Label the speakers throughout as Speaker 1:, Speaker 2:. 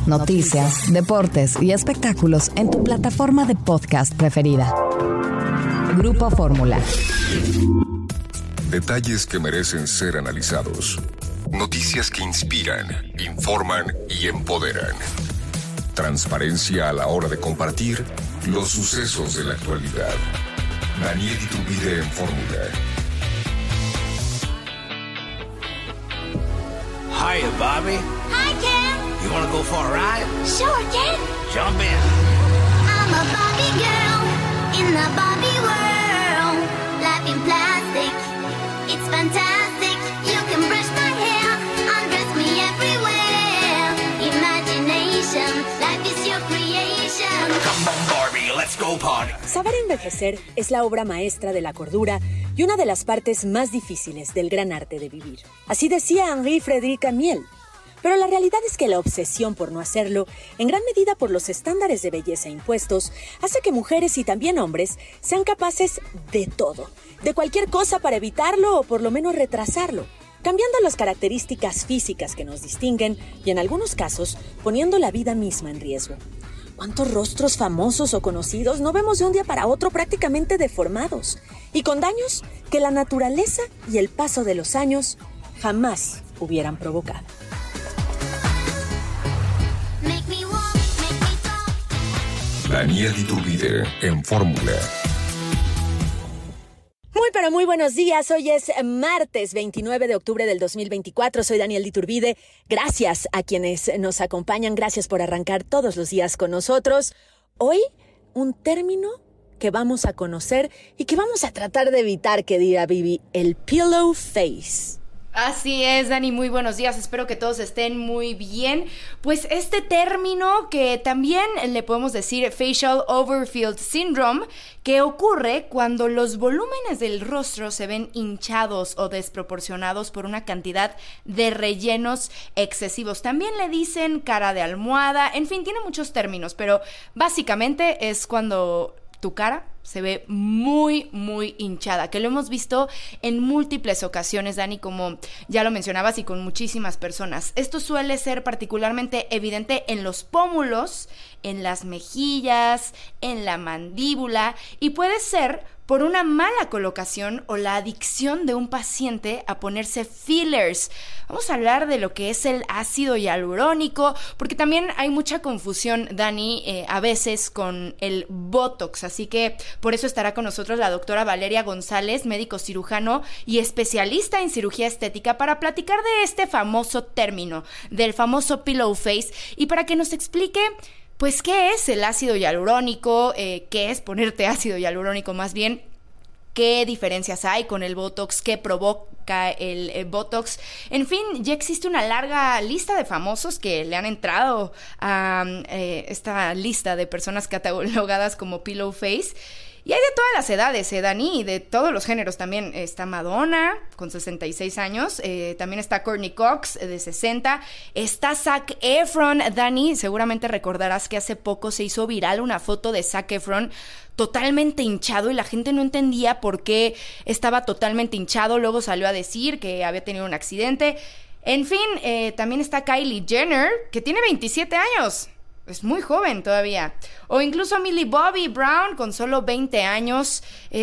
Speaker 1: noticias, deportes y espectáculos en tu plataforma de podcast preferida. Grupo Fórmula.
Speaker 2: Detalles que merecen ser analizados. Noticias que inspiran, informan y empoderan. Transparencia a la hora de compartir los sucesos de la actualidad. Daniel Iturbide en Fórmula.
Speaker 3: Hiya, Bobby.
Speaker 4: Hi, Ken.
Speaker 3: You want to go for a ride?
Speaker 4: Sure, Ken.
Speaker 3: Jump in.
Speaker 4: I'm a Barbie girl in the Barbie world. Life in plastic, it's fantastic. You can brush my hair, undress me everywhere. Imagination, life is your creation.
Speaker 3: Come on, Barbie, let's go party.
Speaker 5: Saber envejecer es la obra maestra de la cordura y una de las partes más difíciles del gran arte de vivir. Así decía Henri-Frédéric Amiel. Pero la realidad es que la obsesión por no hacerlo, en gran medida por los estándares de belleza impuestos, hace que mujeres y también hombres sean capaces de todo, de cualquier cosa para evitarlo o por lo menos retrasarlo, cambiando las características físicas que nos distinguen y en algunos casos poniendo la vida misma en riesgo. ¿Cuántos rostros famosos o conocidos no vemos de un día para otro prácticamente deformados y con daños que la naturaleza y el paso de los años jamás hubieran provocado?
Speaker 2: Daniel Iturbide en Fórmula.
Speaker 5: Pero muy buenos días. Hoy es martes 29 de octubre del 2024. Soy Daniel Iturbide. Gracias a quienes nos acompañan. Gracias por arrancar todos los días con nosotros. Hoy, un término que vamos a conocer y que vamos a tratar de evitar, que diga Vivi, el pillow face.
Speaker 6: Así es, Dani, muy buenos días, espero que todos estén muy bien. Pues este término que también le podemos decir facial overfilled syndrome, que ocurre cuando los volúmenes del rostro se ven hinchados o desproporcionados por una cantidad de rellenos excesivos. También le dicen cara de almohada, en fin, tiene muchos términos, pero básicamente es cuando tu cara se ve muy, muy hinchada, que lo hemos visto en múltiples ocasiones, Dani, como ya lo mencionabas, y con muchísimas personas. Esto suele ser particularmente evidente en los pómulos, en las mejillas, en la mandíbula, y puede ser por una mala colocación o la adicción de un paciente a ponerse fillers. Vamos a hablar de lo que es el ácido hialurónico, porque también hay mucha confusión, Dani, a veces con el Botox, así que por eso estará con nosotros la doctora Valeria González, médico cirujano y especialista en cirugía estética, para platicar de este famoso término, del famoso pillow face, y para que nos explique pues qué es el ácido hialurónico, qué es ponerte ácido hialurónico más bien, qué diferencias hay con el Botox, qué provoca el Botox. En fin, ya existe una larga lista de famosos que le han entrado a esta lista de personas catalogadas como pillow face. Y hay de todas las edades, Dani, y de todos los géneros también. Está Madonna, con 66 años. También está Courtney Cox, de 60. Está Zac Efron, Dani. Seguramente recordarás que hace poco se hizo viral una foto de Zac Efron totalmente hinchado y la gente no entendía por qué estaba totalmente hinchado. Luego salió a decir que había tenido un accidente. En fin, también está Kylie Jenner, que tiene 27 años. Es muy joven todavía. O incluso Millie Bobby Brown con solo 20 años.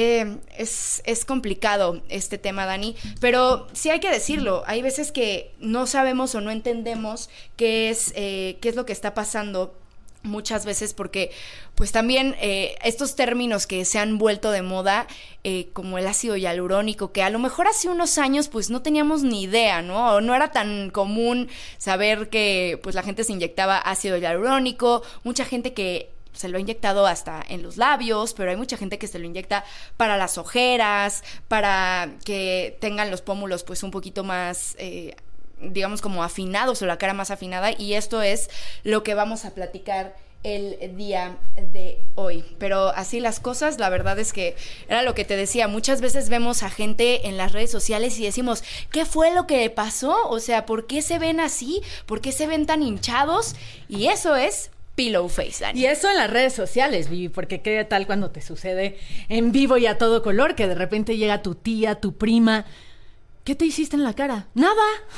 Speaker 6: Es complicado este tema, Dani. Pero sí hay que decirlo. Hay veces que no sabemos o no entendemos qué es lo que está pasando. Muchas veces porque pues también estos términos que se han vuelto de moda, como el ácido hialurónico, que a lo mejor hace unos años pues no teníamos ni idea, ¿no? O no era tan común saber que pues la gente se inyectaba ácido hialurónico, mucha gente que se lo ha inyectado hasta en los labios, pero hay mucha gente que se lo inyecta para las ojeras, para que tengan los pómulos pues un poquito más digamos como afinados, o la cara más afinada, y esto es lo que vamos a platicar el día de hoy. Pero así las cosas, la verdad es que era lo que te decía, muchas veces vemos a gente en las redes sociales y decimos, ¿qué fue lo que pasó? O sea, ¿por qué se ven así? ¿Por qué se ven tan hinchados? Y eso es pillow face, Dani.
Speaker 7: Y eso en las redes sociales, Vivi, porque qué tal cuando te sucede en vivo y a todo color, que de repente llega tu tía, tu prima, ¿qué te hiciste en la cara? ¡Nada!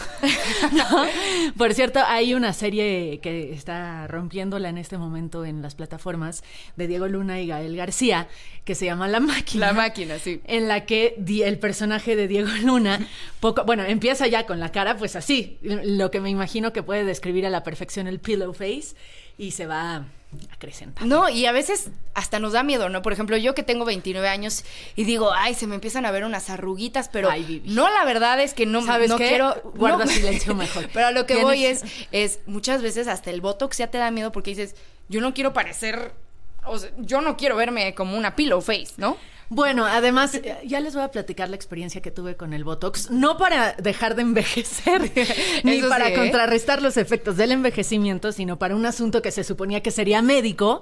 Speaker 7: ¿No? Por cierto, hay una serie que está rompiéndola en este momento en las plataformas de Diego Luna y Gael García, que se llama La Máquina.
Speaker 6: La Máquina, sí.
Speaker 7: En la que el personaje de Diego Luna, empieza ya con la cara, pues así, lo que me imagino que puede describir a la perfección el pillow face, y se va acrecentando.
Speaker 6: No, y a veces hasta nos da miedo, ¿no? Por ejemplo, yo que tengo 29 años y digo, ay, se me empiezan a ver unas arruguitas, pero no, la verdad es que no,
Speaker 7: ¿sabes
Speaker 6: no
Speaker 7: qué?
Speaker 6: quiero...
Speaker 7: Guarda
Speaker 6: no,
Speaker 7: silencio mejor.
Speaker 6: Pero a lo que voy es muchas veces hasta el Botox ya te da miedo porque dices, yo no quiero parecer... O sea, yo no quiero verme como una pillow face, ¿no?
Speaker 7: Bueno, además, ya les voy a platicar la experiencia que tuve con el Botox, no para dejar de envejecer, ni
Speaker 6: Eso
Speaker 7: para
Speaker 6: sí,
Speaker 7: contrarrestar los efectos del envejecimiento, sino para un asunto que se suponía que sería médico.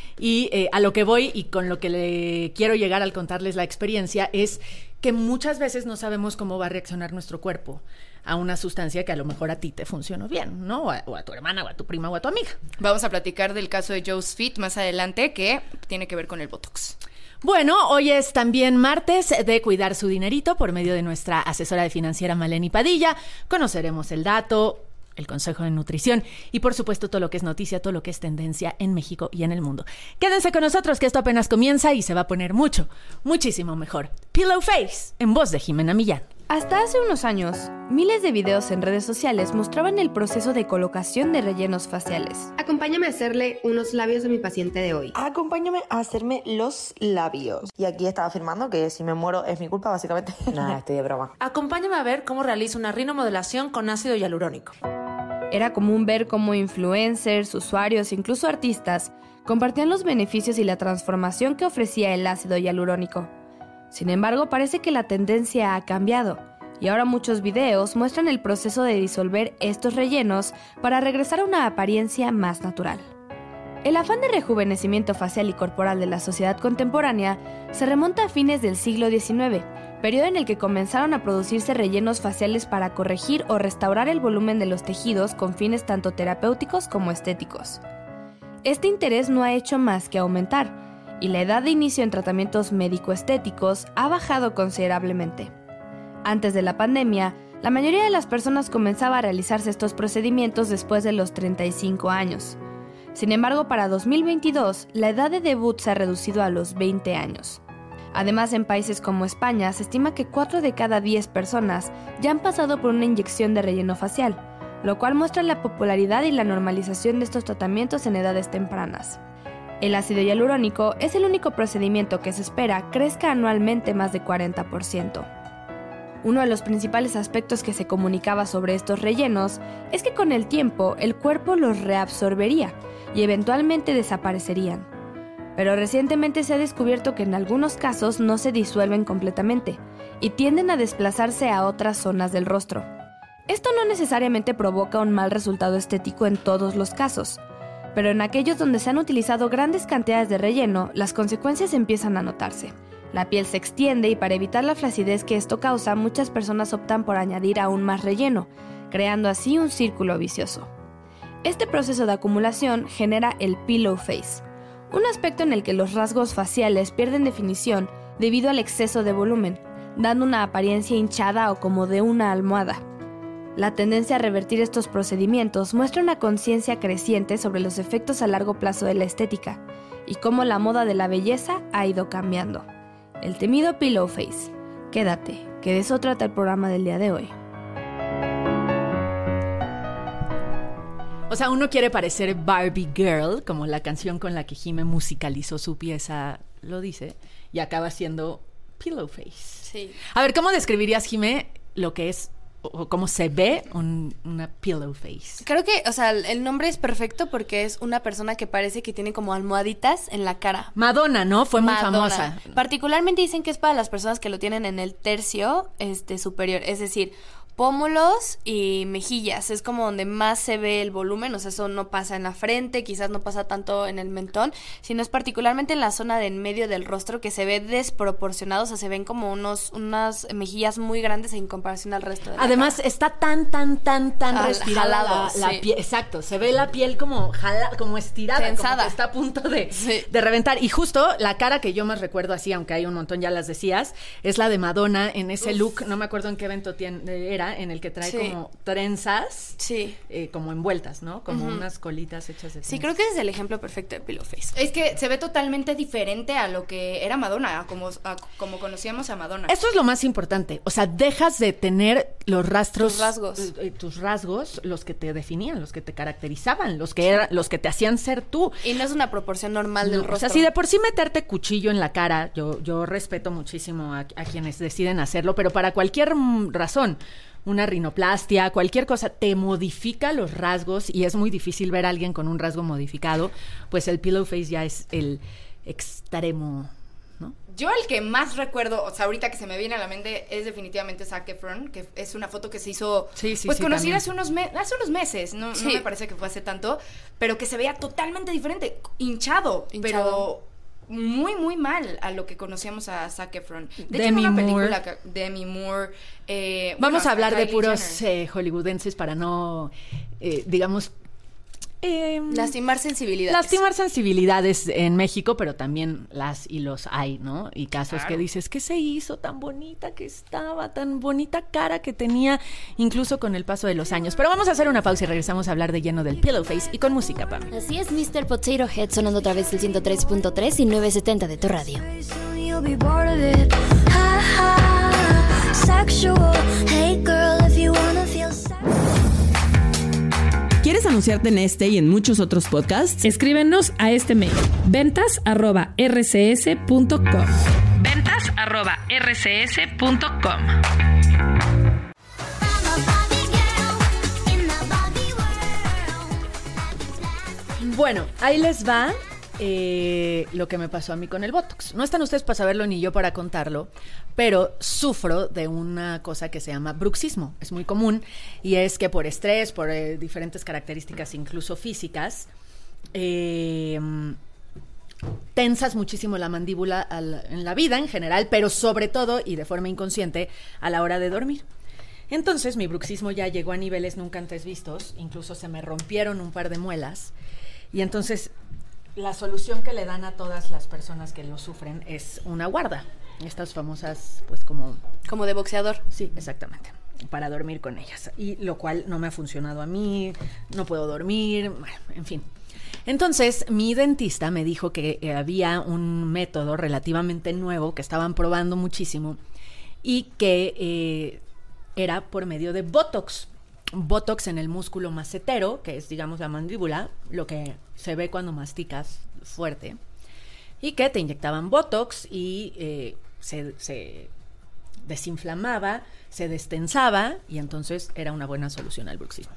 Speaker 7: Y a lo que voy y con lo que le quiero llegar al contarles la experiencia es que muchas veces no sabemos cómo va a reaccionar nuestro cuerpo a una sustancia que a lo mejor a ti te funcionó bien, ¿no? O a tu hermana, o a tu prima, o a tu amiga.
Speaker 6: Vamos a platicar del caso de Joe's Fit más adelante, que tiene que ver con el Botox.
Speaker 7: Bueno, hoy es también martes de cuidar su dinerito por medio de nuestra asesora de financiera Maleni Padilla. Conoceremos el dato, el consejo de nutrición y por supuesto todo lo que es noticia, todo lo que es tendencia en México y en el mundo. Quédense con nosotros que esto apenas comienza y se va a poner muchísimo mejor. Pillow Face, en voz de Jimena Millán.
Speaker 8: Hasta hace unos años, miles de videos en redes sociales mostraban el proceso de colocación de rellenos faciales.
Speaker 9: Acompáñame a hacerle unos labios a mi paciente de hoy.
Speaker 10: Acompáñame a hacerme los labios. Y aquí estaba afirmando que si me muero es mi culpa, básicamente. Nada, estoy de broma.
Speaker 11: Acompáñame a ver cómo realizo una rinomodelación con ácido hialurónico.
Speaker 8: Era común ver cómo influencers, usuarios, incluso artistas, compartían los beneficios y la transformación que ofrecía el ácido hialurónico. Sin embargo, parece que la tendencia ha cambiado, y ahora muchos videos muestran el proceso de disolver estos rellenos para regresar a una apariencia más natural. El afán de rejuvenecimiento facial y corporal de la sociedad contemporánea se remonta a fines del siglo XIX, periodo en el que comenzaron a producirse rellenos faciales para corregir o restaurar el volumen de los tejidos con fines tanto terapéuticos como estéticos. Este interés no ha hecho más que aumentar, y la edad de inicio en tratamientos médico-estéticos ha bajado considerablemente. Antes de la pandemia, la mayoría de las personas comenzaba a realizarse estos procedimientos después de los 35 años. Sin embargo, para 2022, la edad de debut se ha reducido a los 20 años. Además, en países como España, se estima que 4 de cada 10 personas ya han pasado por una inyección de relleno facial, lo cual muestra la popularidad y la normalización de estos tratamientos en edades tempranas. El ácido hialurónico es el único procedimiento que se espera crezca anualmente más de 40%. Uno de los principales aspectos que se comunicaba sobre estos rellenos es que con el tiempo el cuerpo los reabsorbería y eventualmente desaparecerían. Pero recientemente se ha descubierto que en algunos casos no se disuelven completamente y tienden a desplazarse a otras zonas del rostro. Esto no necesariamente provoca un mal resultado estético en todos los casos, pero en aquellos donde se han utilizado grandes cantidades de relleno, las consecuencias empiezan a notarse. La piel se extiende y para evitar la flacidez que esto causa, muchas personas optan por añadir aún más relleno, creando así un círculo vicioso. Este proceso de acumulación genera el pillow face, un aspecto en el que los rasgos faciales pierden definición debido al exceso de volumen, dando una apariencia hinchada o como de una almohada. La tendencia a revertir estos procedimientos muestra una conciencia creciente sobre los efectos a largo plazo de la estética y cómo la moda de la belleza ha ido cambiando. El temido pillow face. Quédate, que de eso trata el programa del día de hoy.
Speaker 7: O sea, uno quiere parecer Barbie Girl, como la canción con la que Jime musicalizó su pieza lo dice, y acaba siendo pillow face.
Speaker 6: Sí.
Speaker 7: A ver, ¿cómo describirías, Jime, lo que es o cómo se ve una pillow face?
Speaker 12: Creo que, o sea, el nombre es perfecto porque es una persona que parece que tiene como almohaditas en la cara.
Speaker 7: Madonna, ¿no? Fue muy
Speaker 12: Madonna.
Speaker 7: famosa.
Speaker 12: Particularmente dicen que es para las personas que lo tienen en el tercio superior, es decir, pómulos y mejillas. Es como donde más se ve el volumen, o sea, eso no pasa en la frente, quizás no pasa tanto en el mentón, sino es particularmente en la zona de en medio del rostro que se ve desproporcionado, o sea, se ven como unas mejillas muy grandes en comparación al resto de la
Speaker 7: Además,
Speaker 12: cara.
Speaker 7: está tan respirada
Speaker 12: jalado,
Speaker 7: la
Speaker 12: sí.
Speaker 7: piel. Exacto, se ve la piel como estirada,
Speaker 12: tensada,
Speaker 7: como que está a punto de reventar. Y justo la cara que yo más recuerdo así, aunque hay un montón, ya las decías, es la de Madonna en ese look, no me acuerdo en qué evento era, en el que trae como trenzas, como envueltas, ¿no? Como unas colitas hechas de trenzas.
Speaker 12: Sí, creo que es el ejemplo perfecto de pillow face.
Speaker 6: Es que se ve totalmente diferente a lo que era Madonna, como conocíamos a Madonna.
Speaker 7: Eso es lo más importante. O sea, dejas de tener los rastros,
Speaker 12: tus
Speaker 7: rasgos, los que te definían, los que te caracterizaban, los que te hacían ser tú.
Speaker 12: Y no es una proporción normal del rostro.
Speaker 7: O sea, si de por sí meterte cuchillo en la cara, yo respeto muchísimo a quienes deciden hacerlo, pero para cualquier razón, una rinoplastia, cualquier cosa, te modifica los rasgos y es muy difícil ver a alguien con un rasgo modificado, pues el pillow face ya es el extremo, ¿no?
Speaker 6: Yo el que más recuerdo, o sea, ahorita que se me viene a la mente es definitivamente Zac Efron, que es una foto que se hizo, conocida hace unos meses, no me parece que fue hace tanto, pero que se veía totalmente diferente, hinchado. Pero muy, muy mal a lo que conocíamos a Zac Efron. De hecho, en una película, Demi Moore.
Speaker 7: Vamos a hablar de
Speaker 6: Kylie
Speaker 7: puros
Speaker 6: Jenner.
Speaker 7: para no, digamos...
Speaker 12: lastimar sensibilidades.
Speaker 7: Lastimar sensibilidades en México, pero también las y los hay, ¿no? Y casos que dices, ¿qué se hizo? Tan bonita que estaba, tan bonita cara que tenía, incluso con el paso de los años. Pero vamos a hacer una pausa y regresamos a hablar de lleno del pillow face y con música, Pam.
Speaker 13: Así es, Mr. Potato Head sonando otra vez el 103.3 y 970 de tu radio.
Speaker 14: ¿Quieres anunciarte en este y en muchos otros podcasts?
Speaker 15: Escríbenos a este mail: ventas@rcs.com. ventas@rcs.com.
Speaker 7: Bueno, ahí les va lo que me pasó a mí con el Botox. No están ustedes para saberlo ni yo para contarlo, pero sufro de una cosa que se llama bruxismo. Es muy común y es que por estrés, por diferentes características incluso físicas, tensas muchísimo la mandíbula en la vida en general, pero sobre todo y de forma inconsciente a la hora de dormir. Entonces mi bruxismo ya llegó a niveles nunca antes vistos, incluso se me rompieron un par de muelas y entonces la solución que le dan a todas las personas que lo sufren es una guarda, estas famosas pues como
Speaker 12: de boxeador.
Speaker 7: Sí, exactamente, para dormir con ellas, y lo cual no me ha funcionado a mí, no puedo dormir, bueno, en fin. Entonces, mi dentista me dijo que había un método relativamente nuevo que estaban probando muchísimo y que era por medio de Botox. Botox en el músculo macetero, que es, digamos, la mandíbula, lo que se ve cuando masticas fuerte, y que te inyectaban Botox y se desinflamaba, se destensaba, y entonces era una buena solución al bruxismo.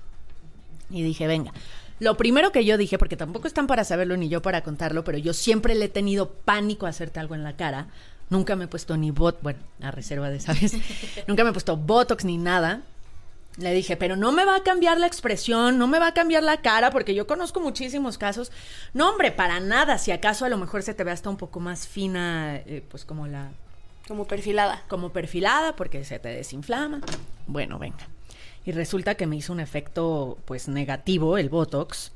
Speaker 7: Y dije, venga. Lo primero que yo dije, porque tampoco están para saberlo ni yo para contarlo, pero yo siempre le he tenido pánico a hacerte algo en la cara. Nunca me he puesto ni bueno, a reserva de esa vez, nunca me he puesto Botox ni nada. Le dije, pero no me va a cambiar la expresión, no me va a cambiar la cara, porque yo conozco muchísimos casos. No, hombre, para nada. Si acaso a lo mejor se te ve hasta un poco más fina, pues como
Speaker 12: perfilada.
Speaker 7: Como perfilada, porque se te desinflama. Bueno, venga. Y resulta que me hizo un efecto, pues, negativo, el Botox.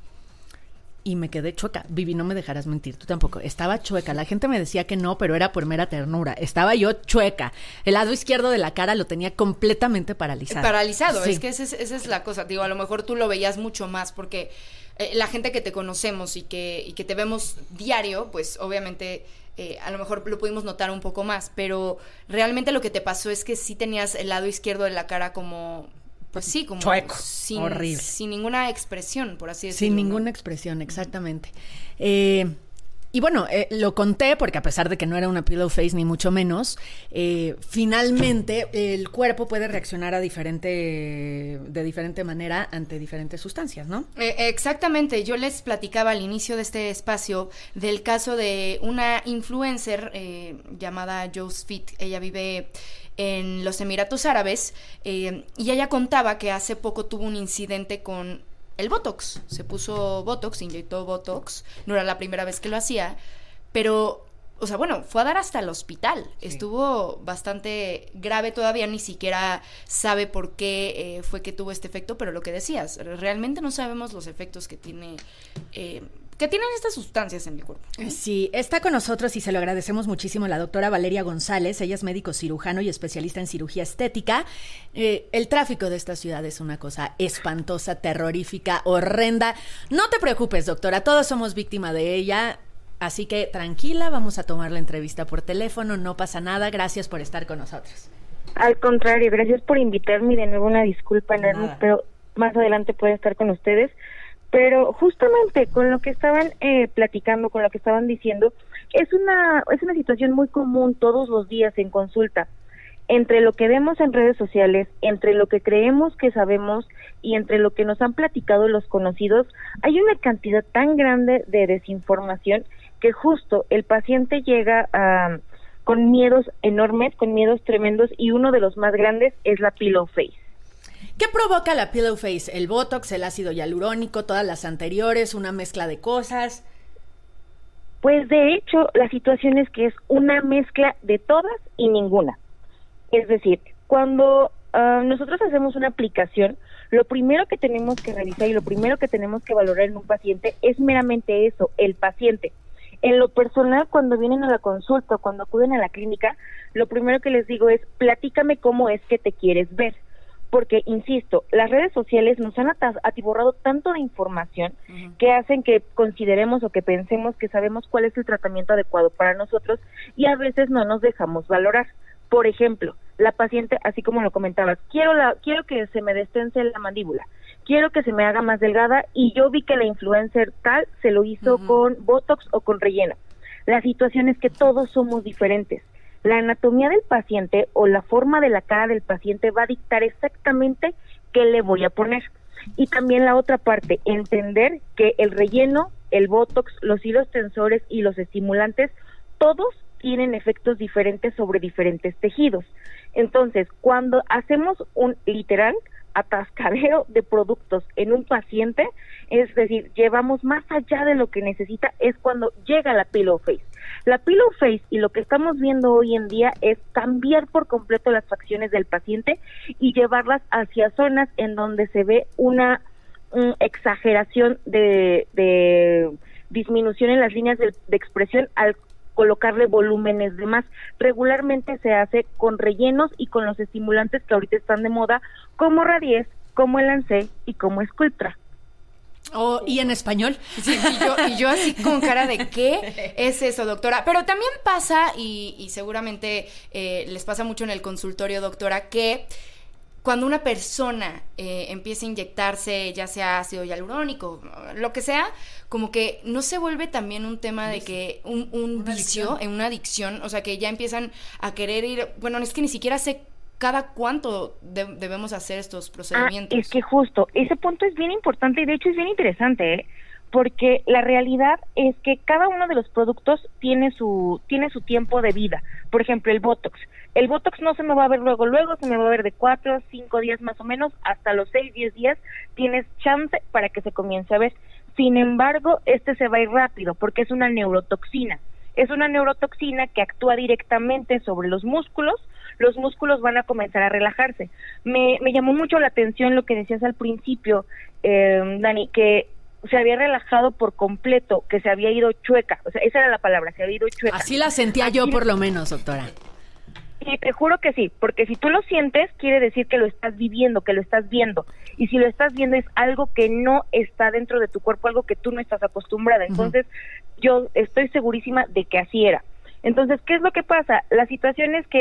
Speaker 7: Y me quedé chueca. Vivi, no me dejarás mentir, tú tampoco. Estaba chueca. La gente me decía que no, pero era por mera ternura. Estaba yo chueca. El lado izquierdo de la cara lo tenía completamente paralizado.
Speaker 6: Paralizado,
Speaker 7: sí.
Speaker 6: Es que esa es la cosa. Digo, a lo mejor tú lo veías mucho más porque la gente que te conocemos y que te vemos diario, pues obviamente a lo mejor lo pudimos notar un poco más. Pero realmente lo que te pasó es que sí tenías el lado izquierdo de la cara como... Pues sí, como
Speaker 7: chueco, horrible.
Speaker 6: Sin ninguna expresión, por así decirlo.
Speaker 7: Sin ninguna expresión, exactamente. Y bueno, lo conté porque a pesar de que no era una pillow face ni mucho menos, finalmente el cuerpo puede reaccionar de diferente manera ante diferentes sustancias, ¿no?
Speaker 6: Exactamente. Yo les platicaba al inicio de este espacio del caso de una influencer llamada Joe's Fit. Ella vive en los Emiratos Árabes y ella contaba que hace poco tuvo un incidente con el Botox. Se puso Botox, se inyectó Botox. No era la primera vez que lo hacía, pero, o sea, bueno, fue a dar hasta el hospital. Sí. Estuvo bastante grave, todavía ni siquiera sabe por qué fue que tuvo este efecto, pero lo que decías, realmente no sabemos los efectos que tienen estas sustancias en mi cuerpo.
Speaker 7: Sí, está con nosotros y se lo agradecemos muchísimo la doctora Valeria González. Ella es médico cirujano y especialista en cirugía estética. El tráfico de esta ciudad es una cosa espantosa, terrorífica, horrenda. No te preocupes, doctora, todos somos víctima de ella. Así que tranquila, vamos a tomar la entrevista por teléfono, no pasa nada. Gracias por estar con nosotros.
Speaker 16: Al contrario, gracias por invitarme y de nuevo una disculpa enorme, pero más adelante puedo estar con ustedes. Pero justamente con lo que estaban platicando, con lo que estaban diciendo, es una situación muy común todos los días en consulta. Entre lo que vemos en redes sociales, entre lo que creemos que sabemos y entre lo que nos han platicado los conocidos, hay una cantidad tan grande de desinformación que justo el paciente llega con miedos enormes, con miedos tremendos, y uno de los más grandes es la pillow face.
Speaker 7: ¿Qué provoca la pillow face? ¿El Botox, el ácido hialurónico, todas las anteriores, una mezcla de cosas?
Speaker 16: Pues de hecho, la situación es que es una mezcla de todas y ninguna. Es decir, cuando nosotros hacemos una aplicación, lo primero que tenemos que revisar y lo primero que tenemos que valorar en un paciente es meramente eso, el paciente. En lo personal, cuando vienen a la consulta o cuando acuden a la clínica, lo primero que les digo es, platícame cómo es que te quieres ver. Porque, insisto, las redes sociales nos han atiborrado tanto de información que hacen que consideremos o que pensemos que sabemos cuál es el tratamiento adecuado para nosotros y a veces no nos dejamos valorar. Por ejemplo, la paciente, así como lo comentabas, quiero que se me destense la mandíbula, quiero que se me haga más delgada y yo vi que la influencer tal se lo hizo con Botox o con relleno. La situación es que todos somos diferentes. La anatomía del paciente o la forma de la cara del paciente va a dictar exactamente qué le voy a poner. Y también la otra parte, entender que el relleno, el Botox, los hilos tensores y los estimulantes, todos tienen efectos diferentes sobre diferentes tejidos. Entonces, cuando hacemos un literal atascadero de productos en un paciente, es decir, llevamos más allá de lo que necesita, es cuando llega la pillow face. La pillow face y lo que estamos viendo hoy en día es cambiar por completo las facciones del paciente y llevarlas hacia zonas en donde se ve una exageración de disminución en las líneas de expresión al colocarle volúmenes de más. Regularmente se hace con rellenos y con los estimulantes que ahorita están de moda, como Radies, como el Lancet y como Sculptra.
Speaker 7: ¿Y en español?
Speaker 6: Sí, y yo así con cara de ¿qué es eso, doctora? Pero también pasa, y seguramente les pasa mucho en el consultorio, doctora, que cuando una persona empieza a inyectarse, ya sea ácido hialurónico, lo que sea, como que no se vuelve también un tema de que un vicio, una adicción, o sea, que ya empiezan a querer ir, bueno, es que ni siquiera sé cada cuánto debemos hacer estos procedimientos.
Speaker 16: Es que justo, ese punto es bien importante y de hecho es bien interesante, porque la realidad es que cada uno de los productos tiene su tiempo de vida. Por ejemplo, el Botox. El Botox no se me va a ver luego, se me va a ver de 4 a 5 días más o menos, hasta los 6, 10 días tienes chance para que se comience a ver. Sin embargo, se va a ir rápido porque es una neurotoxina. Es una neurotoxina que actúa directamente sobre los músculos van a comenzar a relajarse. Me llamó mucho la atención lo que decías al principio, Dani, que se había relajado por completo, que se había ido chueca, o sea, esa era la palabra, se había ido chueca.
Speaker 7: Así la sentía yo por lo menos, doctora.
Speaker 16: Y te juro que sí, porque si tú lo sientes, quiere decir que lo estás viviendo, que lo estás viendo. Y si lo estás viendo es algo que no está dentro de tu cuerpo, algo que tú no estás acostumbrada. Entonces, yo estoy segurísima de que así era. Entonces, ¿qué es lo que pasa? La situación es que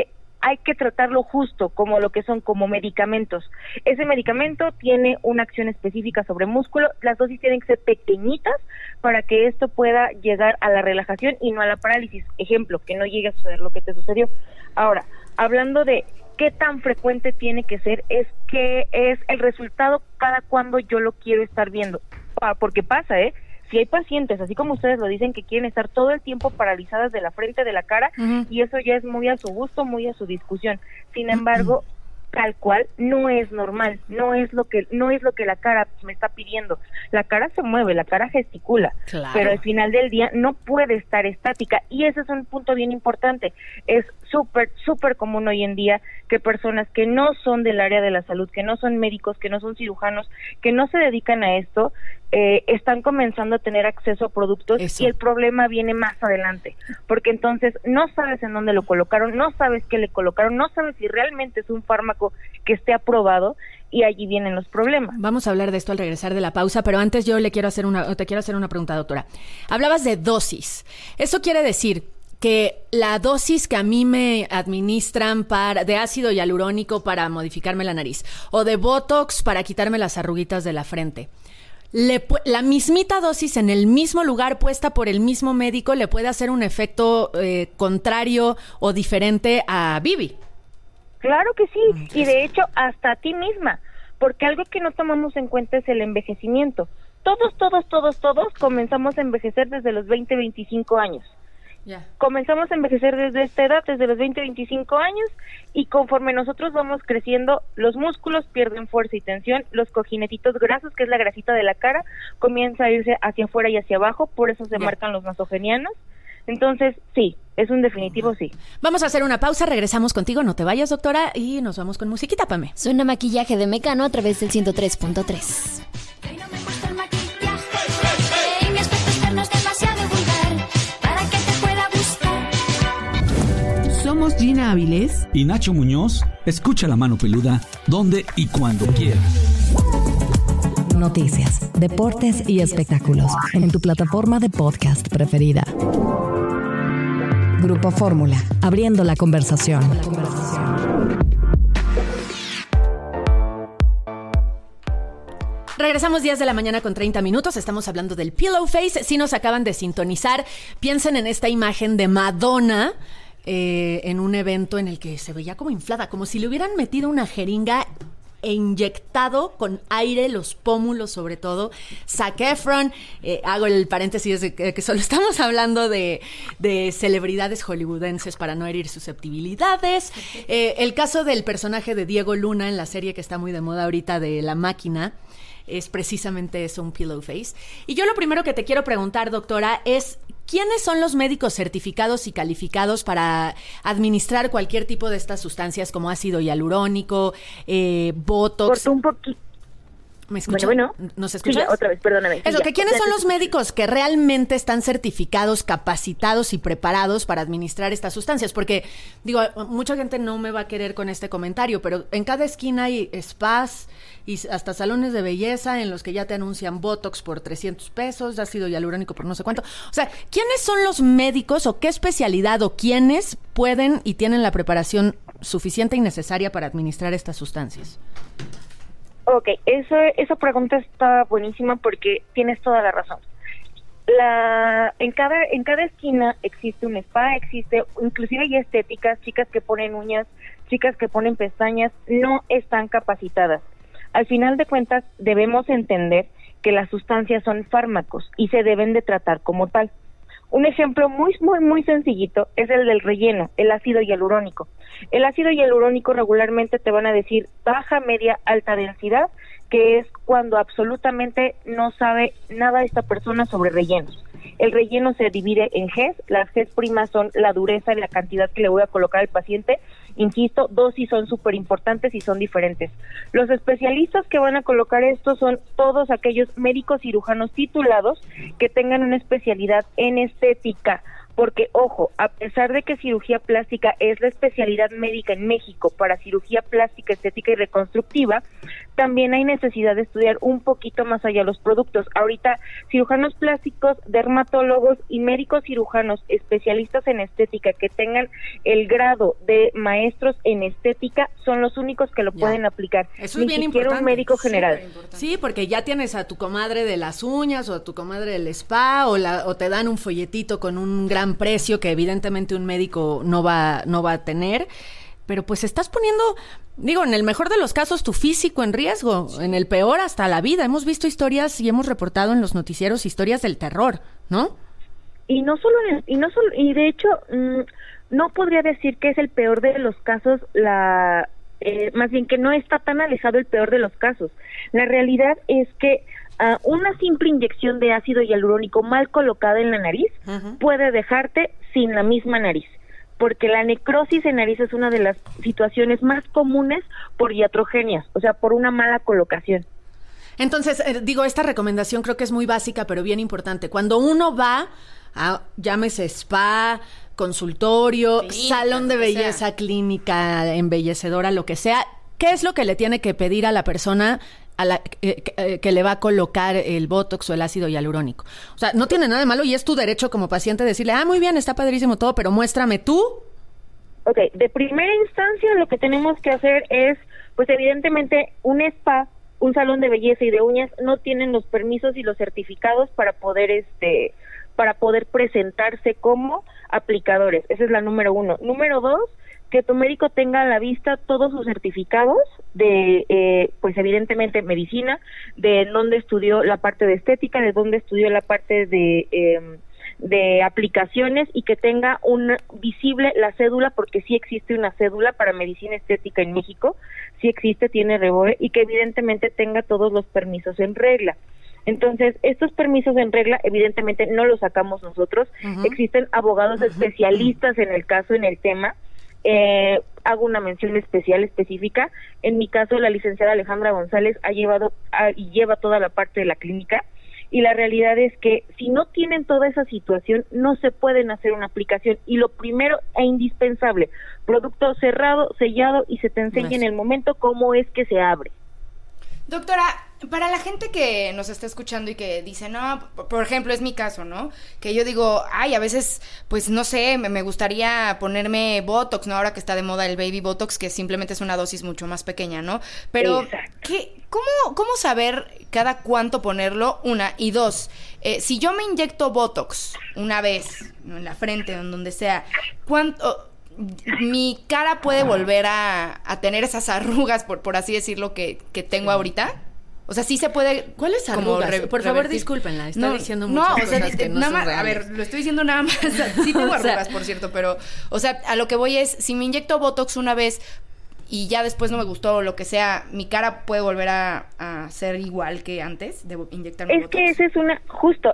Speaker 16: hay que tratarlo justo como lo que son, como medicamentos. Ese medicamento tiene una acción específica sobre músculo, las dosis tienen que ser pequeñitas para que esto pueda llegar a la relajación y no a la parálisis. Ejemplo, que no llegue a suceder lo que te sucedió. Ahora, hablando de qué tan frecuente tiene que ser, es que es el resultado cada cuando yo lo quiero estar viendo. Porque pasa, si hay pacientes, así como ustedes lo dicen, que quieren estar todo el tiempo paralizadas de la frente, de la cara, y eso ya es muy a su gusto, muy a su discusión. Sin embargo, tal cual no es normal, no es lo que la cara me está pidiendo. La cara se mueve, la cara gesticula, claro, pero al final del día no puede estar estática, y ese es un punto bien importante. Es súper común hoy en día que personas que no son del área de la salud, que no son médicos, que no son cirujanos, que no se dedican a esto, están comenzando a tener acceso a productos. Eso. Y el problema viene más adelante, porque entonces no sabes en dónde lo colocaron, no sabes qué le colocaron, no sabes si realmente es un fármaco que esté aprobado, y allí vienen los problemas.
Speaker 7: Vamos a hablar de esto al regresar de la pausa, pero antes yo te quiero hacer una pregunta, doctora. Hablabas de dosis. ¿Eso quiere decir que la dosis que a mí me administran de ácido hialurónico para modificarme la nariz, o de Botox para quitarme las arruguitas de la frente, la mismita dosis en el mismo lugar puesta por el mismo médico le puede hacer un efecto contrario o diferente a Bibi?
Speaker 16: Claro que sí, y de hecho hasta a ti misma, porque algo que no tomamos en cuenta es el envejecimiento. Todos comenzamos a envejecer desde los 20, 25 años. Yeah. Comenzamos a envejecer desde esta edad, desde los 20, 25 años, y conforme nosotros vamos creciendo, los músculos pierden fuerza y tensión, los cojinetitos grasos, que es la grasita de la cara, comienza a irse hacia afuera y hacia abajo, por eso se marcan los nasogenianos. Entonces, sí, es un definitivo sí.
Speaker 7: Vamos a hacer una pausa, regresamos contigo, no te vayas, doctora, y nos vamos con musiquita, Pame.
Speaker 13: Suena Maquillaje de Mecano a través del 103.3.
Speaker 14: Somos Gina Áviles
Speaker 17: y Nacho Muñoz. Escucha La Mano Peluda donde y cuando quieras.
Speaker 1: Noticias, deportes y espectáculos en tu plataforma de podcast preferida. Grupo Fórmula, abriendo la conversación.
Speaker 7: Regresamos 10 de la mañana con 30 minutos. Estamos hablando del Pillow Face. Si nos acaban de sintonizar, piensen en esta imagen de Madonna en un evento en el que se veía como inflada, como si le hubieran metido una jeringa e inyectado con aire los pómulos, sobre todo. Zac Efron, hago el paréntesis de que solo estamos hablando de celebridades hollywoodenses para no herir susceptibilidades. El caso del personaje de Diego Luna en la serie que está muy de moda ahorita de La Máquina es precisamente eso, un pillow face. Y yo lo primero que te quiero preguntar, doctora, es ¿quiénes son los médicos certificados y calificados para administrar cualquier tipo de estas sustancias como ácido hialurónico, Botox?
Speaker 16: Cortó un poquito.
Speaker 7: ¿Me escuchas?
Speaker 16: Bueno.
Speaker 7: ¿Nos escuchas?
Speaker 16: Sí, otra vez, perdóname.
Speaker 7: Eso, que ¿quiénes son los médicos que realmente están certificados, capacitados y preparados para administrar estas sustancias? Porque, digo, mucha gente no me va a querer con este comentario, pero en cada esquina hay spas y hasta salones de belleza en los que ya te anuncian Botox por 300 pesos, ácido hialurónico por no sé cuánto. O sea, ¿quiénes son los médicos o qué especialidad o quiénes pueden y tienen la preparación suficiente y necesaria para administrar estas sustancias?
Speaker 16: Ok, esa pregunta está buenísima porque tienes toda la razón. En cada esquina existe un spa, inclusive hay estéticas, chicas que ponen uñas, chicas que ponen pestañas, no están capacitadas. Al final de cuentas debemos entender que las sustancias son fármacos y se deben de tratar como tal. Un ejemplo muy sencillito es el del relleno, el ácido hialurónico. El ácido hialurónico regularmente te van a decir baja, media, alta densidad, que es cuando absolutamente no sabe nada esta persona sobre rellenos. El relleno se divide en Gs, las Gs primas son la dureza y la cantidad que le voy a colocar al paciente. Insisto, dosis son súper importantes y son diferentes. Los especialistas que van a colocar esto son todos aquellos médicos cirujanos titulados que tengan una especialidad en estética, porque, ojo, a pesar de que cirugía plástica es la especialidad médica en México para cirugía plástica, estética y reconstructiva, también hay necesidad de estudiar un poquito más allá los productos. Ahorita, cirujanos plásticos, dermatólogos y médicos cirujanos especialistas en estética que tengan el grado de maestros en estética son los únicos que lo pueden aplicar.
Speaker 7: Eso
Speaker 16: Ni
Speaker 7: es bien
Speaker 16: siquiera
Speaker 7: importante.
Speaker 16: un médico general.
Speaker 7: Sí, porque ya tienes a tu comadre de las uñas o a tu comadre del spa o te dan un folletito con un gran precio que evidentemente un médico no va a tener, pero pues estás poniendo, digo, en el mejor de los casos tu físico en riesgo, en el peor hasta la vida. Hemos visto historias y hemos reportado en los noticieros historias del terror, ¿no?
Speaker 16: Y de hecho no podría decir que es el peor de los casos, más bien que no está tan alejado el peor de los casos. La realidad es que una simple inyección de ácido hialurónico mal colocada en la nariz puede dejarte sin la misma nariz, porque la necrosis en nariz es una de las situaciones más comunes por iatrogenias, o sea, por una mala colocación.
Speaker 7: Entonces, esta recomendación creo que es muy básica, pero bien importante. Cuando uno va a, llámese spa, consultorio, clínica, salón de belleza, clínica, embellecedora, lo que sea, ¿qué es lo que le tiene que pedir a la persona a la que le va a colocar el Botox o el ácido hialurónico? O sea, no tiene nada de malo y es tu derecho como paciente decirle, muy bien, está padrísimo todo, pero muéstrame tú.
Speaker 16: Ok, de primera instancia lo que tenemos que hacer es, pues evidentemente, un spa, un salón de belleza y de uñas no tienen los permisos y los certificados para poder presentarse como aplicadores. Esa es la número 1. Número 2, que tu médico tenga a la vista todos sus certificados de, pues evidentemente medicina, de dónde estudió la parte de estética, de dónde estudió la parte de aplicaciones, y que tenga visible la cédula, porque sí existe una cédula para medicina estética en México, sí existe, tiene REBOE, y que evidentemente tenga todos los permisos en regla. Entonces, estos permisos en regla, evidentemente no los sacamos nosotros, existen abogados especialistas en el caso, en el tema. Hago una mención específica. En mi caso, la licenciada Alejandra González lleva toda la parte de la clínica, y la realidad es que si no tienen toda esa situación, no se pueden hacer una aplicación. Y lo primero e indispensable, producto cerrado, sellado, y se te enseña en el momento cómo es que se abre.
Speaker 6: Doctora, para la gente que nos está escuchando y que dice, no, por ejemplo, es mi caso, ¿no? Que yo digo, a veces, pues no sé, me gustaría ponerme Botox, ¿no? Ahora que está de moda el Baby Botox, que simplemente es una dosis mucho más pequeña, ¿no? Pero, ¿cómo saber cada cuánto ponerlo? Una, y dos, si yo me inyecto Botox una vez, ¿no? En la frente, en donde sea, ¿cuánto mi cara puede volver a tener esas arrugas, por así decirlo, que tengo ahorita? O sea, sí se puede.
Speaker 7: ¿Cuáles arrugas? Por favor, discúlpenla. Está diciendo muchas cosas que no
Speaker 6: nada
Speaker 7: son
Speaker 6: más,
Speaker 7: reales.
Speaker 6: a ver, lo estoy diciendo nada más. Sí tengo arrugas, por cierto, pero, o sea, a lo que voy es, si me inyecto Botox una vez y ya después no me gustó o lo que sea, ¿mi cara puede volver a ser igual que antes de inyectarme Botox?
Speaker 16: Esa es una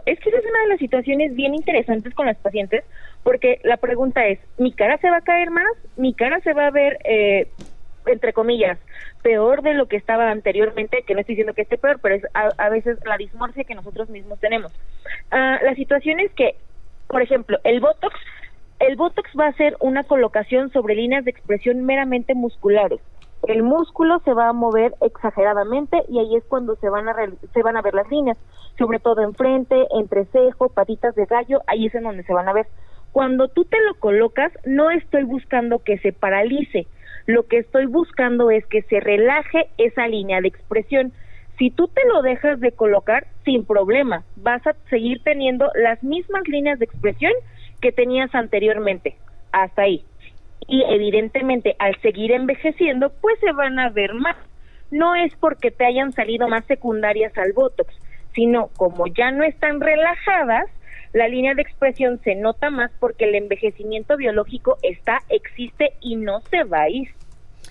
Speaker 16: de las situaciones bien interesantes con las pacientes, porque la pregunta es, ¿mi cara se va a caer más? ¿Mi cara se va a ver, entre comillas, peor de lo que estaba anteriormente? Que no estoy diciendo que esté peor, pero es a veces la dismorfia que nosotros mismos tenemos. La situación es que, por ejemplo, el Botox va a ser una colocación sobre líneas de expresión meramente musculares. El músculo se va a mover exageradamente y ahí es cuando se van a ver las líneas, sobre todo enfrente, entrecejo, patitas de gallo, ahí es en donde se van a ver. Cuando tú te lo colocas, no estoy buscando que se paralice, lo que estoy buscando es que se relaje esa línea de expresión. Si tú te lo dejas de colocar, sin problema, vas a seguir teniendo las mismas líneas de expresión que tenías anteriormente, hasta ahí. Y evidentemente, al seguir envejeciendo, pues se van a ver más. No es porque te hayan salido más secundarias al Botox, sino como ya no están relajadas, la línea de expresión se nota más porque el envejecimiento biológico existe y no se va a ir.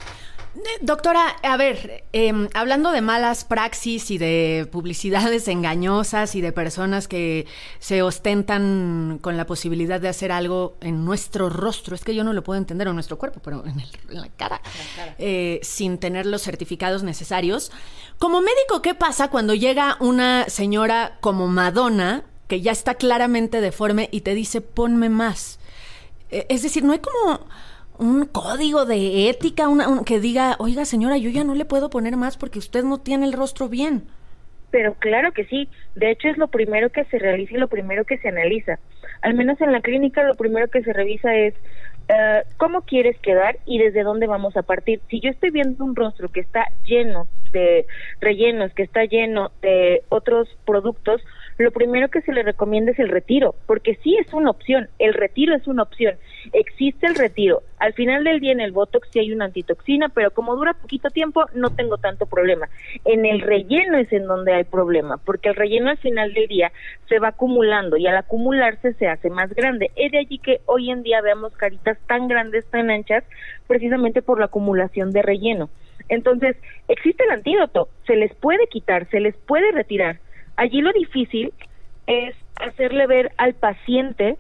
Speaker 7: Doctora, a ver, hablando de malas praxis y de publicidades engañosas y de personas que se ostentan con la posibilidad de hacer algo en nuestro rostro, es que yo no lo puedo entender, en nuestro cuerpo, pero en la cara, sin tener los certificados necesarios. Como médico, ¿qué pasa cuando llega una señora como Madonna que ya está claramente deforme y te dice, ponme más. Es decir, no hay como un código de ética que diga, oiga señora, yo ya no le puedo poner más porque usted no tiene el rostro bien.
Speaker 16: Pero claro que sí, de hecho es lo primero que se realiza y lo primero que se analiza. Al menos en la clínica lo primero que se revisa es cómo quieres quedar y desde dónde vamos a partir. Si yo estoy viendo un rostro que está lleno de rellenos, que está lleno de otros productos, lo primero que se le recomienda es el retiro, porque sí es una opción, el retiro es una opción, existe el retiro. Al final del día en el Botox sí hay una antitoxina, pero como dura poquito tiempo no tengo tanto problema. En el relleno es en donde hay problema, porque el relleno al final del día se va acumulando y al acumularse se hace más grande. Es de allí que hoy en día veamos caritas tan grandes, tan anchas, precisamente por la acumulación de relleno. Entonces, existe el antídoto, se les puede quitar, se les puede retirar. Allí lo difícil es hacerle ver al paciente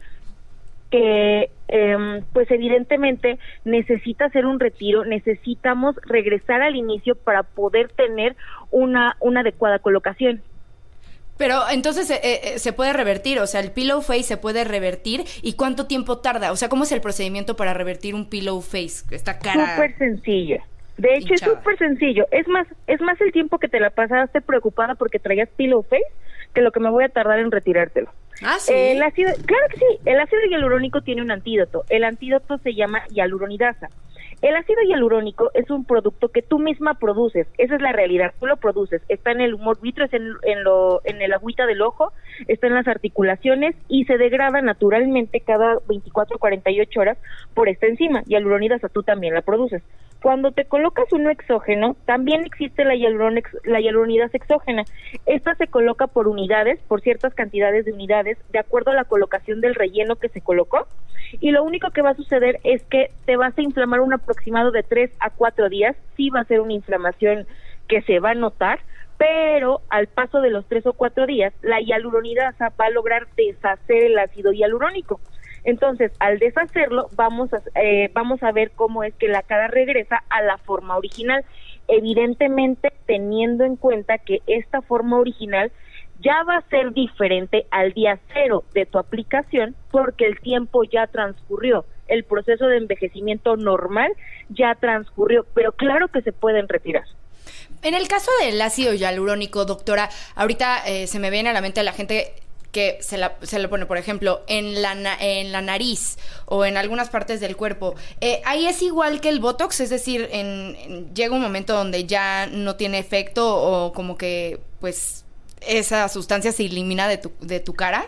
Speaker 16: que pues evidentemente necesita hacer un retiro, necesitamos regresar al inicio para poder tener una adecuada colocación.
Speaker 6: Pero entonces se puede revertir, o sea, el pillow face se puede revertir. ¿Y cuánto tiempo tarda? O sea, ¿cómo es el procedimiento para revertir un pillow face? Esta cara
Speaker 16: súper sencillo. De hecho, hinchada. Es súper sencillo. Es más el tiempo que te la pasaste preocupada porque traías pillow face que lo que me voy a tardar en retirártelo.
Speaker 6: ¿Ah, sí?
Speaker 16: Claro que sí. El ácido hialurónico tiene un antídoto. El antídoto se llama hialuronidasa. El ácido hialurónico es un producto que tú misma produces, esa es la realidad, tú lo produces, está en el humor vitreous, en el agüita del ojo, está en las articulaciones y se degrada naturalmente cada 24 o 48 horas por esta enzima, hialuronidasa, tú también la produces. Cuando te colocas uno exógeno, también existe la hialuronidasa exógena. Esta se coloca por unidades, por ciertas cantidades de unidades, de acuerdo a la colocación del relleno que se colocó. Y lo único que va a suceder es que te vas a inflamar un aproximado de 3 a 4 días. Sí va a ser una inflamación que se va a notar, pero al paso de los 3 o 4 días, la hialuronidasa va a lograr deshacer el ácido hialurónico. Entonces, al deshacerlo, vamos a ver cómo es que la cara regresa a la forma original, evidentemente teniendo en cuenta que esta forma original ya va a ser diferente al día 0 de tu aplicación porque el tiempo ya transcurrió, el proceso de envejecimiento normal ya transcurrió, pero claro que se pueden retirar.
Speaker 6: En el caso del ácido hialurónico, doctora, ahorita se me viene a la mente la gente que se le pone, por ejemplo, en la nariz o en algunas partes del cuerpo. Ahí es igual que el Botox, es decir, llega un momento donde ya no tiene efecto o como que, pues, esa sustancia se elimina de tu cara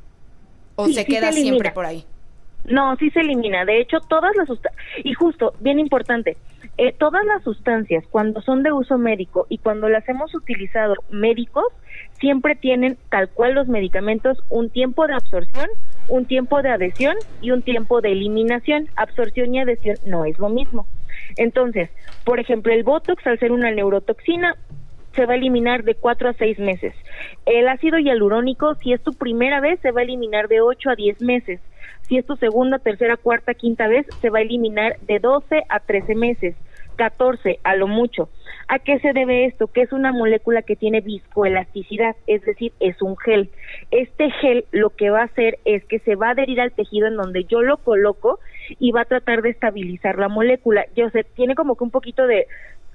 Speaker 6: o sí, se queda siempre por ahí.
Speaker 16: No, sí se elimina. De hecho, todas las sustancias, y justo, bien importante, todas las sustancias cuando son de uso médico y cuando las hemos utilizado médicos, siempre tienen, tal cual los medicamentos, un tiempo de absorción, un tiempo de adhesión y un tiempo de eliminación. Absorción y adhesión no es lo mismo. Entonces, por ejemplo, el Botox, al ser una neurotoxina, se va a eliminar de 4 a 6 meses. El ácido hialurónico, si es tu primera vez, se va a eliminar de 8 a 10 meses. Si es tu segunda, tercera, cuarta, quinta vez, se va a eliminar de 12 a 13 meses, 14 a lo mucho. ¿A qué se debe esto? Que es una molécula que tiene viscoelasticidad, es decir, es un gel. Este gel lo que va a hacer es que se va a adherir al tejido en donde yo lo coloco y va a tratar de estabilizar la molécula. Yo sé, tiene como que un poquito de...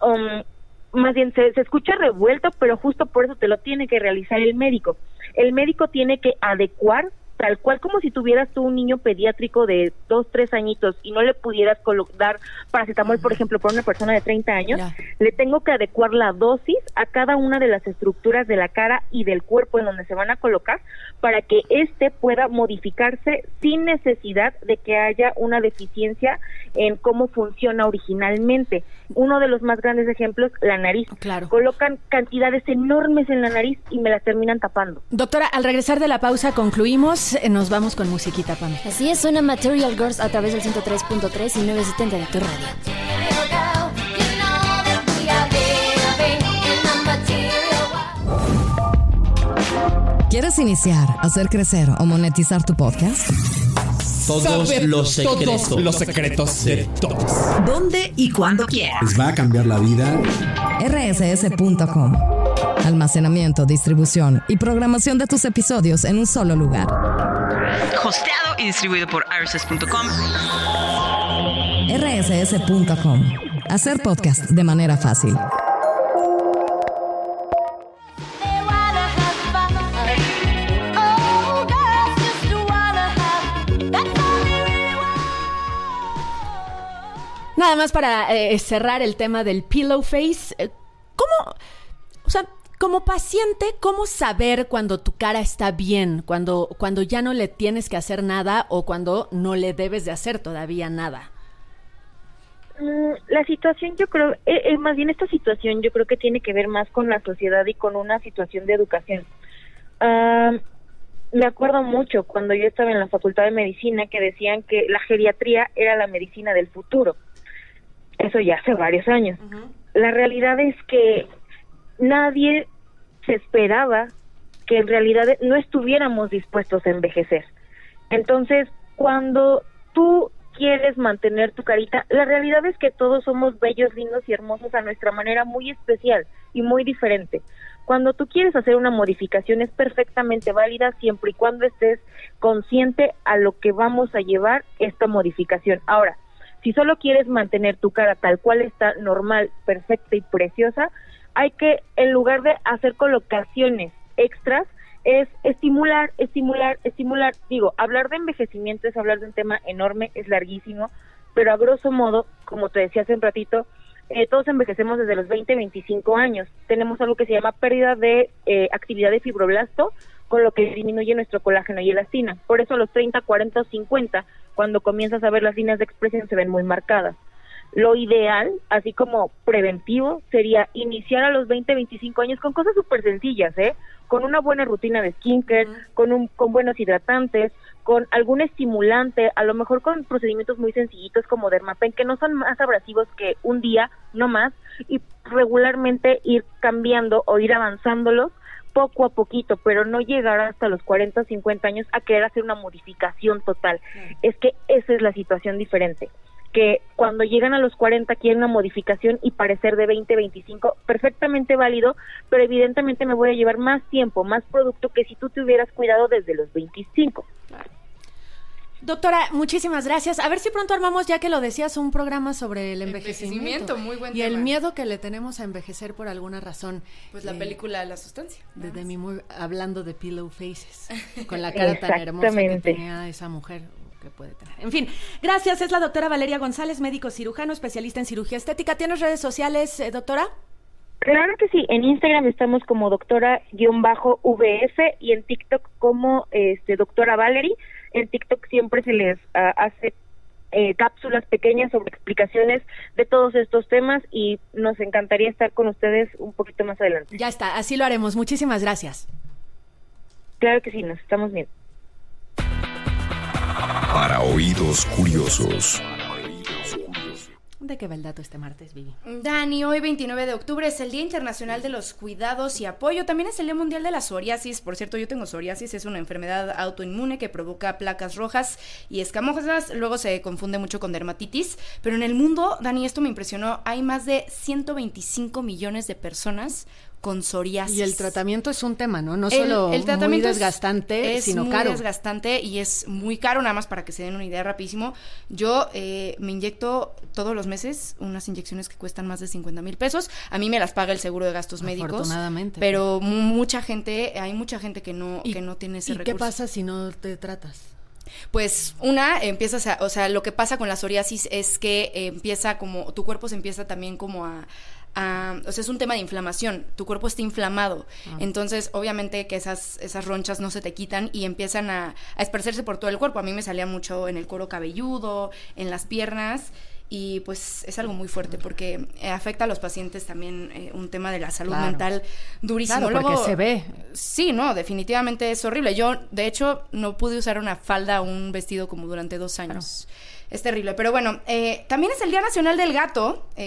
Speaker 16: más bien se escucha revuelto, pero justo por eso te lo tiene que realizar el médico. El médico tiene que adecuar, tal cual como si tuvieras tú un niño pediátrico de 2, 3 añitos y no le pudieras dar paracetamol, por ejemplo, por una persona de 30 años, le tengo que adecuar la dosis a cada una de las estructuras de la cara y del cuerpo en donde se van a colocar para que éste pueda modificarse sin necesidad de que haya una deficiencia en cómo funciona originalmente. Uno de los más grandes ejemplos, la nariz. Claro. Colocan cantidades enormes en la nariz y me las terminan tapando.
Speaker 7: Doctora, al regresar de la pausa concluimos, nos vamos con musiquita, Pam.
Speaker 13: Así es, suena Material Girls a través del 103.3 y 970 de tu radio.
Speaker 1: ¿Quieres iniciar, hacer crecer o monetizar tu podcast?
Speaker 18: Todos los secretos de todos.
Speaker 14: ¿Dónde y cuándo quieras?
Speaker 18: Les va a cambiar la vida.
Speaker 1: rss.com. almacenamiento, distribución y programación de tus episodios en un solo lugar.
Speaker 15: Hosteado y distribuido por rss.com.
Speaker 1: rss.com. Hacer podcast de manera fácil.
Speaker 7: Nada más para cerrar el tema del pillow face. Como paciente, ¿cómo saber cuando tu cara está bien? Cuando ya no le tienes que hacer nada o cuando no le debes de hacer todavía nada.
Speaker 16: La situación, yo creo, más bien esta situación yo creo que tiene que ver más con la sociedad y con una situación de educación. Me acuerdo mucho cuando yo estaba en la Facultad de Medicina que decían que la geriatría era la medicina del futuro. Eso ya hace varios años. Uh-huh. La realidad es que nadie se esperaba que en realidad no estuviéramos dispuestos a envejecer. Entonces, cuando tú quieres mantener tu carita, la realidad es que todos somos bellos, lindos y hermosos a nuestra manera muy especial y muy diferente. Cuando tú quieres hacer una modificación es perfectamente válida siempre y cuando estés consciente a lo que vamos a llevar esta modificación. Ahora, si solo quieres mantener tu cara tal cual está, normal, perfecta y preciosa, hay que, en lugar de hacer colocaciones extras, es estimular. Digo, hablar de envejecimiento es hablar de un tema enorme, es larguísimo, pero a grosso modo, como te decía hace un ratito, todos envejecemos desde los 20, 25 años. Tenemos algo que se llama pérdida de actividad de fibroblasto, con lo que disminuye nuestro colágeno y elastina. Por eso a los 30, 40 o 50, cuando comienzas a ver las líneas de expresión, se ven muy marcadas. Lo ideal, así como preventivo, sería iniciar a los 20, 25 años con cosas súper sencillas, con una buena rutina de skincare, con buenos hidratantes, con algún estimulante, a lo mejor con procedimientos muy sencillitos como Dermapen, que no son más abrasivos que un día, no más, y regularmente ir cambiando o ir avanzándolos poco a poquito, pero no llegar hasta los 40 o 50 años a querer hacer una modificación total. Es que esa es la situación diferente, que cuando llegan a los 40 quieren una modificación y parecer de 20, 25, perfectamente válido, pero evidentemente me voy a llevar más tiempo, más producto que si tú te hubieras cuidado desde los 25.
Speaker 7: Doctora, muchísimas gracias. A ver si pronto armamos, ya que lo decías, un programa sobre el envejecimiento.
Speaker 6: Muy buen
Speaker 7: y
Speaker 6: tema.
Speaker 7: El miedo que le tenemos a envejecer por alguna razón.
Speaker 6: Pues la película La Sustancia.
Speaker 7: De Demi Moore, hablando de pillow faces, con la cara tan hermosa que tenía esa mujer que puede tener. En fin, gracias. Es la doctora Valeria González, médico cirujano, especialista en cirugía estética. ¿Tienes redes sociales, doctora?
Speaker 16: Claro que sí, en Instagram estamos como doctora-VF y en TikTok como doctora Valerie. En TikTok siempre se les hace cápsulas pequeñas sobre explicaciones de todos estos temas y nos encantaría estar con ustedes un poquito más adelante.
Speaker 7: Ya está, así lo haremos. Muchísimas gracias.
Speaker 16: Claro que sí, nos estamos viendo.
Speaker 2: Para oídos curiosos.
Speaker 7: ¿De qué va el dato este martes, Vivi?
Speaker 6: Dani, hoy 29 de octubre es el Día Internacional de los Cuidados y Apoyo. También es el Día Mundial de la Psoriasis. Por cierto, yo tengo psoriasis, es una enfermedad autoinmune que provoca placas rojas y escamosas. Luego se confunde mucho con dermatitis. Pero en el mundo, Dani, esto me impresionó, hay más de 125 millones de personas con psoriasis.
Speaker 7: Y el tratamiento es un tema, ¿no? No solo el tratamiento muy desgastante, sino caro. Es muy desgastante
Speaker 6: y es muy caro, nada más para que se den una idea rapidísimo. Yo me inyecto todos los meses unas inyecciones que cuestan más de 50,000 pesos. A mí me las paga el seguro de gastos médicos.
Speaker 7: Afortunadamente.
Speaker 6: Pero hay mucha gente que no tiene ese recurso.
Speaker 7: ¿Y qué pasa si no te tratas?
Speaker 6: Pues lo que pasa con la psoriasis es que empieza como, tu cuerpo se empieza también como es un tema de inflamación, tu cuerpo está inflamado, entonces obviamente que esas ronchas no se te quitan y empiezan a esparcerse por todo el cuerpo. A mí me salía mucho en el cuero cabelludo, en las piernas, y pues es algo muy fuerte porque afecta a los pacientes también, un tema de la salud mental durísimo.
Speaker 7: Claro, porque se ve.
Speaker 6: Sí, no, definitivamente es horrible. Yo, de hecho, no pude usar una falda o un vestido como durante 2 años. Claro. Es terrible, pero bueno, también es el Día Nacional del Gato.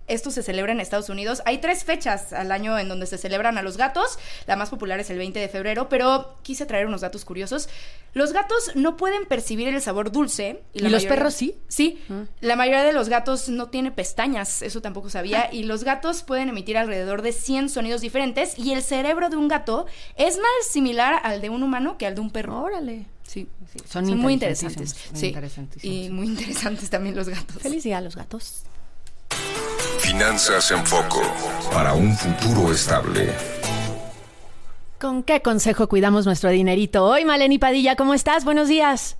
Speaker 6: Esto se celebra en Estados Unidos. Hay 3 fechas al año en donde se celebran a los gatos. La más popular es el 20 de febrero, pero quise traer unos datos curiosos. Los gatos no pueden percibir el sabor dulce.
Speaker 7: ¿Y los perros sí?
Speaker 6: Sí. La mayoría de los gatos no tiene pestañas, eso tampoco sabía. Y los gatos pueden emitir alrededor de 100 sonidos diferentes. Y el cerebro de un gato es más similar al de un humano que al de un perro.
Speaker 7: ¡Órale!
Speaker 6: Sí.
Speaker 7: Son
Speaker 6: muy interesantes.
Speaker 7: Sí.
Speaker 6: Y muy interesantes también los gatos.
Speaker 7: Feliz día a los gatos.
Speaker 2: Finanzas en Foco, para un futuro estable.
Speaker 7: ¿Con qué consejo cuidamos nuestro dinerito hoy, Maleni Padilla? ¿Cómo estás? Buenos días.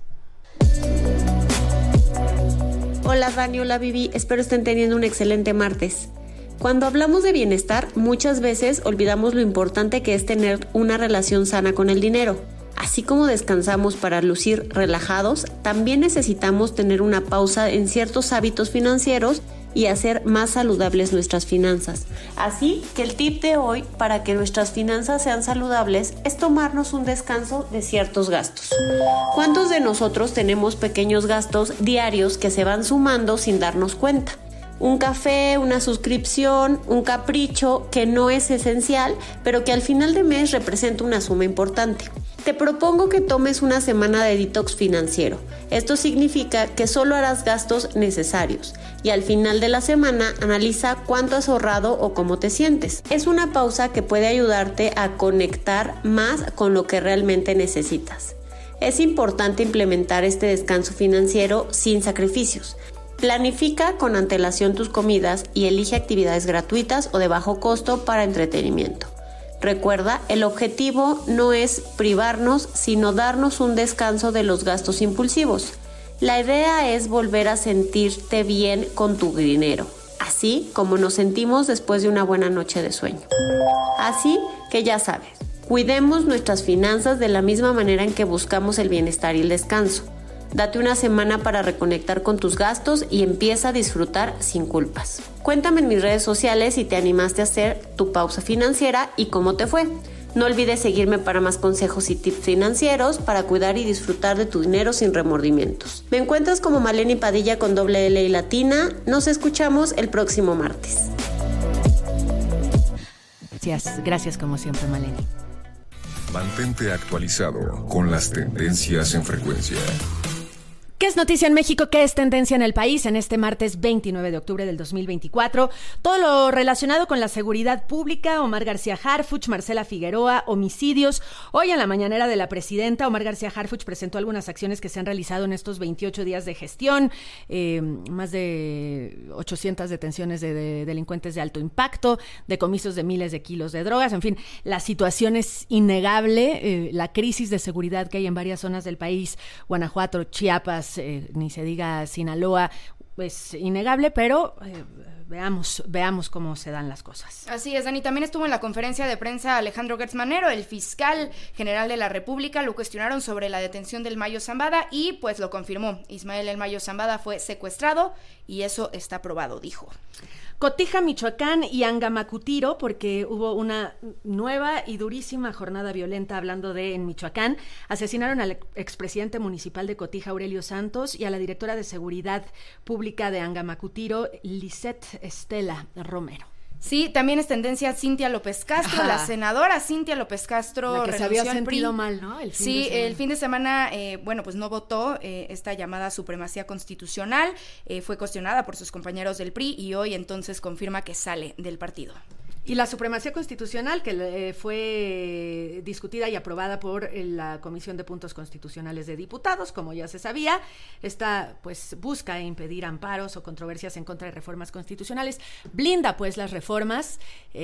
Speaker 19: Hola Dani, hola Vivi, espero estén teniendo un excelente martes. Cuando hablamos de bienestar, muchas veces olvidamos lo importante que es tener una relación sana con el dinero. Así como descansamos para lucir relajados, también necesitamos tener una pausa en ciertos hábitos financieros y hacer más saludables nuestras finanzas. Así que el tip de hoy para que nuestras finanzas sean saludables es tomarnos un descanso de ciertos gastos. ¿Cuántos de nosotros tenemos pequeños gastos diarios que se van sumando sin darnos cuenta? Un café, una suscripción, un capricho que no es esencial, pero que al final de mes representa una suma importante. Te propongo que tomes una semana de detox financiero. Esto significa que solo harás gastos necesarios y al final de la semana analiza cuánto has ahorrado o cómo te sientes. Es una pausa que puede ayudarte a conectar más con lo que realmente necesitas. Es importante implementar este descanso financiero sin sacrificios. Planifica con antelación tus comidas y elige actividades gratuitas o de bajo costo para entretenimiento. Recuerda, el objetivo no es privarnos, sino darnos un descanso de los gastos impulsivos. La idea es volver a sentirte bien con tu dinero, así como nos sentimos después de una buena noche de sueño. Así que ya sabes, cuidemos nuestras finanzas de la misma manera en que buscamos el bienestar y el descanso. Date una semana para reconectar con tus gastos y empieza a disfrutar sin culpas. Cuéntame en mis redes sociales si te animaste a hacer tu pausa financiera y cómo te fue. No olvides seguirme para más consejos y tips financieros para cuidar y disfrutar de tu dinero sin remordimientos. Me encuentras como Maleni Padilla con doble L y latina. Nos escuchamos el próximo martes.
Speaker 7: Gracias como siempre, Maleni.
Speaker 2: Mantente actualizado con las tendencias en frecuencia.
Speaker 7: ¿Qué es noticia en México? ¿Qué es tendencia en el país? En este martes 29 de octubre del 2024, todo lo relacionado con la seguridad pública, Omar García Harfuch, Marcela Figueroa, homicidios. Hoy en la mañanera de la presidenta, Omar García Harfuch presentó algunas acciones que se han realizado en estos 28 días de gestión, más de 800 detenciones de delincuentes de alto impacto, decomisos de miles de kilos de drogas, en fin, la situación es innegable, la crisis de seguridad que hay en varias zonas del país, Guanajuato, Chiapas, ni se diga Sinaloa, es innegable, pero veamos cómo se dan las cosas.
Speaker 6: Así es, Dani. También estuvo en la conferencia de prensa Alejandro Gertz Manero, el fiscal general de la República. Lo cuestionaron sobre la detención del Mayo Zambada y pues lo confirmó. Ismael El Mayo Zambada fue secuestrado y eso está probado, dijo.
Speaker 7: Cotija, Michoacán y Angamacutiro, porque hubo una nueva y durísima jornada violenta, hablando de en Michoacán. Asesinaron al expresidente municipal de Cotija, Aurelio Santos, y a la directora de Seguridad Pública de Angamacutiro, Lisette Estela Romero.
Speaker 6: Sí, también es tendencia Cintia López Castro, la senadora Cintia López Castro.
Speaker 7: La que se había sentido mal, ¿no?
Speaker 6: El fin de semana, pues no votó esta llamada supremacía constitucional, fue cuestionada por sus compañeros del PRI y hoy entonces confirma que sale del partido.
Speaker 7: Y la supremacía constitucional que fue discutida y aprobada por la Comisión de Puntos Constitucionales de Diputados, como ya se sabía, esta pues busca impedir amparos o controversias en contra de reformas constitucionales, blinda pues las reformas,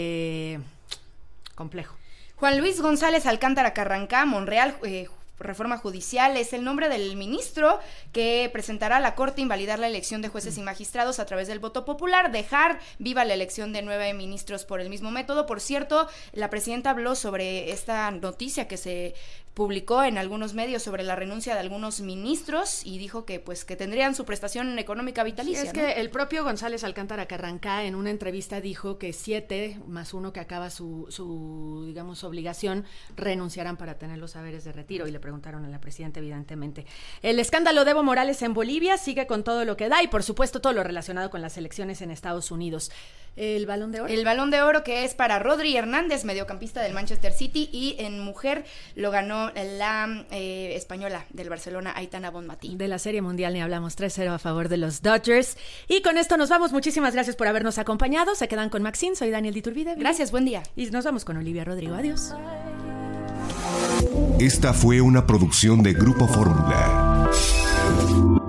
Speaker 7: complejo.
Speaker 6: Juan Luis González Alcántara Carrancá, Monreal, reforma judicial, es el nombre del ministro que presentará a la Corte invalidar la elección de jueces y magistrados a través del voto popular, dejar viva la elección de 9 ministros por el mismo método. Por cierto, la presidenta habló sobre esta noticia que se publicó en algunos medios sobre la renuncia de algunos ministros y dijo que pues que tendrían su prestación económica vitalicia.
Speaker 7: Sí, es que el propio González Alcántara Carrancá en una entrevista dijo que 7 más 1 que acaba su digamos obligación renunciarán para tener los saberes de retiro, y le preguntaron a la presidenta evidentemente. El escándalo de Evo Morales en Bolivia sigue con todo lo que da y por supuesto todo lo relacionado con las elecciones en Estados Unidos. ¿El Balón de Oro?
Speaker 6: El Balón de Oro, que es para Rodri Hernández, mediocampista del Manchester City, y en mujer lo ganó la española del Barcelona, Aitana Bonmatí.
Speaker 7: De la Serie Mundial ni hablamos, 3-0 a favor de los Dodgers. Y con esto nos vamos. Muchísimas gracias por habernos acompañado. Se quedan con Maxine, soy Daniel Diturbide.
Speaker 6: Gracias, buen día.
Speaker 7: Y nos vamos con Olivia Rodrigo. Adiós.
Speaker 2: Esta fue una producción de Grupo Fórmula.